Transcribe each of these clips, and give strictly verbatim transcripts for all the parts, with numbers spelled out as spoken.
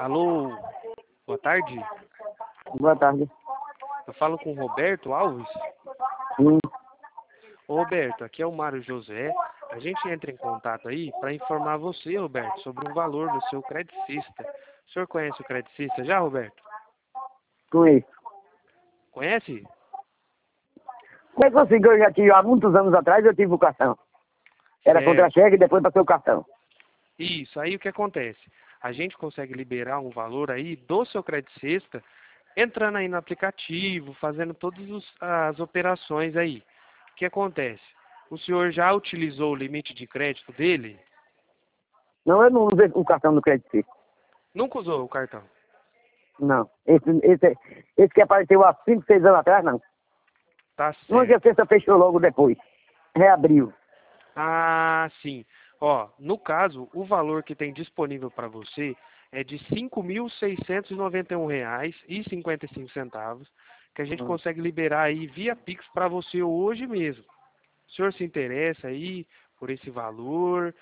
Alô, boa tarde. Boa tarde. Eu falo com o Roberto Alves. Sim. Ô, Roberto, aqui é o Mário José. A gente entra em contato aí para informar você, Roberto, sobre um valor do seu Credicista. O senhor conhece o Credicista já, Roberto? Conheço. Conhece? Mas assim, que eu já tive, há muitos anos atrás, eu tive o cartão. Era Certo. contra-cheque e depois passei o cartão. Isso, aí o que acontece? A gente consegue liberar um valor aí do seu Credicista, entrando aí no aplicativo, fazendo todas os- as operações aí. O que acontece? O senhor já utilizou o limite de crédito dele? Não, eu não usei o cartão do Credit. Nunca usou o cartão? Não. Esse, esse, esse que apareceu há cinco, seis anos atrás, não. Tá Uma que a certo. sexta fechou logo depois. Reabriu. Ah, sim. Ó, no caso, o valor que tem disponível para você é de cinco mil seiscentos e noventa e um reais e cinquenta e cinco centavos, que a gente Hum. consegue liberar aí via Pix para você hoje mesmo. O senhor se interessa aí por esse valor?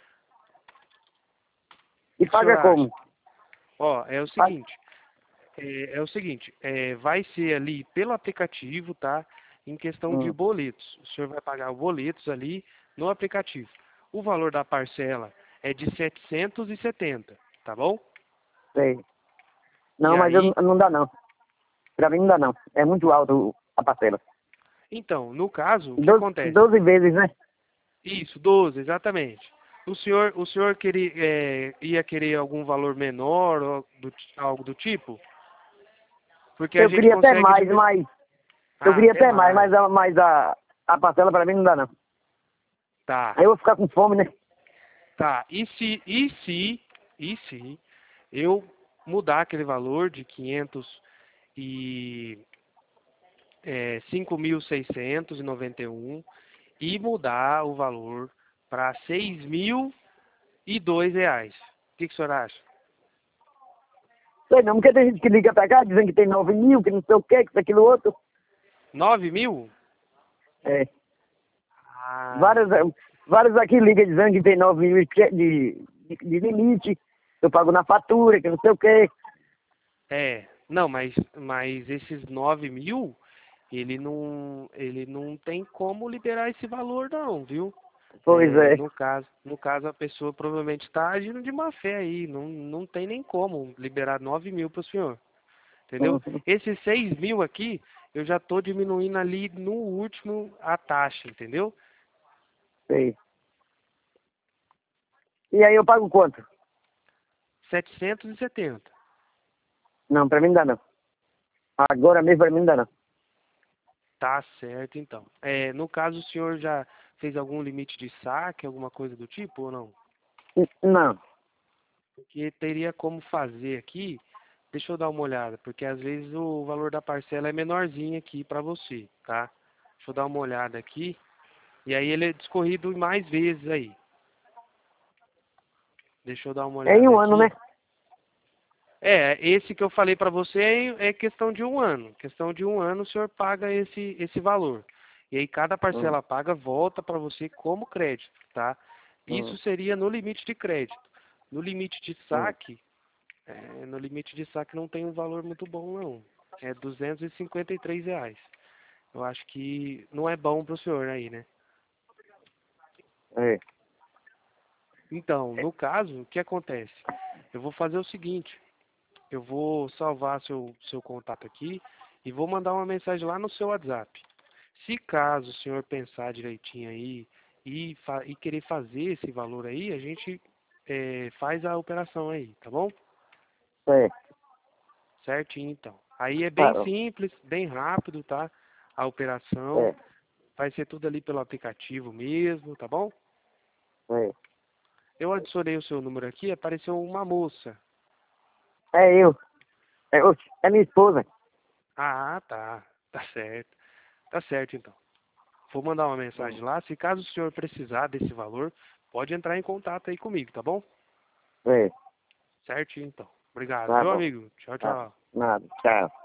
E O que o senhor paga acha? como? Ó, é o Paga. seguinte, é, é o seguinte, é, vai ser ali pelo aplicativo, tá? Em questão de Hum. boletos. O senhor vai pagar boletos ali no aplicativo. O valor da parcela é de setecentos e setenta, tá bom? Sei. E Não, mas eu, aí, não dá não. Pra mim não dá não. É muito alto a parcela. então, no caso, o que Doze, acontece? doze vezes, né? Isso, doze, exatamente. O senhor, o senhor queria, é, ia querer algum valor menor ou do, algo do tipo? Porque a Eu gente queria até consegue mais, liberar. mas... Eu Ah, queria até até mais, mais. mas, a, mas a, a parcela pra mim não dá não. Tá. Aí eu vou ficar com fome, né? Tá, e se, e se, e se eu mudar aquele valor de quinhentos e é, cinco mil seiscentos e noventa e um e mudar o valor para seis mil e dois reais? O que, que o senhor acha? Sei não, porque tem gente que liga pra cá dizendo que tem nove mil, que não sei o que, que isso, aquilo, outro. Nove mil? É. Ah, Vários, entendi. vários aqui ligam dizendo que tem nove mil de, de, de limite, eu pago na fatura, que não sei o que. É, não, mas, mas esses nove mil, ele não, ele não tem como liberar esse valor não, viu? Pois É, é. no caso, no caso a pessoa provavelmente está agindo de má fé aí, não, não tem nem como liberar nove mil para o senhor, entendeu? Uhum. Esses seis mil aqui, eu já estou diminuindo ali no último a taxa, entendeu? Sei. E aí eu pago quanto? Setecentos e setenta. Não, pra mim não dá não. Agora mesmo pra mim não dá não. Tá certo, então. É, no caso, o senhor já fez algum limite de saque, alguma coisa do tipo ou não? N- Não. Porque teria como fazer aqui, deixa eu dar uma olhada, porque às vezes o valor da parcela é menorzinho aqui para você, tá? Deixa eu dar uma olhada aqui, e aí ele é discorrido mais vezes aí. Deixa eu dar uma É em olhada um ano, né? aqui. É, esse que eu falei para você é é questão de um ano. Questão de um ano o senhor paga esse, esse valor. E aí cada Hum, parcela paga volta para você como crédito, tá? Isso hum, seria no limite de crédito. No limite de hum. saque, é, no limite de saque não tem um valor muito bom não. É duzentos e cinquenta e três reais. Eu acho que não é bom para o senhor aí, né? É. Então, no caso, o que acontece? Eu vou fazer o seguinte. Eu vou salvar seu, seu contato aqui e vou mandar uma mensagem lá no seu WhatsApp. Se caso o senhor pensar direitinho aí e, fa e querer fazer esse valor aí, a gente é, faz a operação aí, tá bom? É. Certinho, então. Aí é Tá, bem ó. simples, bem rápido, tá? A operação. É. Vai ser tudo ali pelo aplicativo mesmo, tá bom? É. Eu adicionei o seu número aqui, apareceu uma moça. É eu. É, oxe, é minha esposa. Ah, tá. Tá certo. Tá certo, então. Vou mandar uma Hum. mensagem lá. Se caso o senhor precisar desse valor, pode entrar em contato aí comigo, tá bom? É. Certinho, então. Obrigado, Tá viu, bom. amigo? Tchau, Tá. tchau. Nada. Tchau.